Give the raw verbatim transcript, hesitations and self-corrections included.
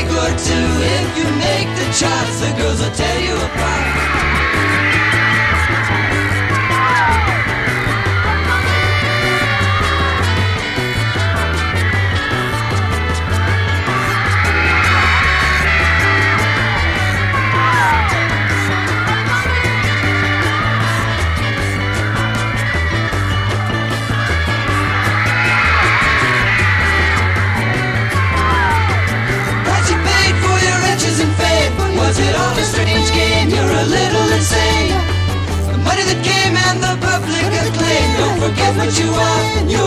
week or two. If you make the charts, the girls will tear you apart. Was it all a strange game? You're a little insane. The money that came and the public acclaim. Don't forget what you are. You